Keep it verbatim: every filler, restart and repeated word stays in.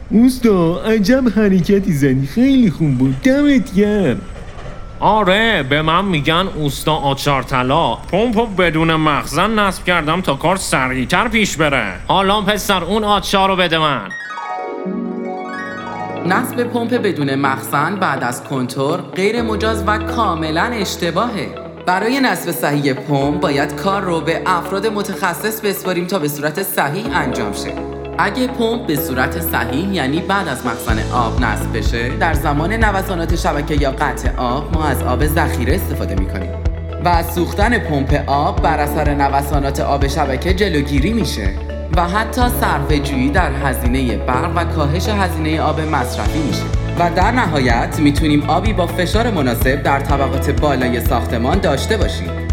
اوستا عجب حرکتی زدی، خیلی خوب بود، دمت گرم. آره، به من میگن اوستا آچارطلا. پمپو بدون مخزن نصب کردم تا کار سریعتر پیش بره. حالا پسر اون آچار رو بده من. نصب پمپ بدون مخزن بعد از کنتور غیر مجاز و کاملا اشتباهه. برای نصب صحیح پمپ باید کار رو به افراد متخصص بسپاریم تا به صورت صحیح انجام شه. اگه پمپ به صورت صحیح یعنی بعد از مخزن آب نصب بشه، در زمان نوسانات شبکه یا قطع آب ما از آب ذخیره استفاده میکنیم و از سوختن پمپ آب بر اثر نوسانات آب شبکه جلوگیری میشه و حتی صرفه‌جویی در هزینه برق و کاهش هزینه آب مصرفی میشه و در نهایت میتونیم آبی با فشار مناسب در طبقات بالای ساختمان داشته باشیم.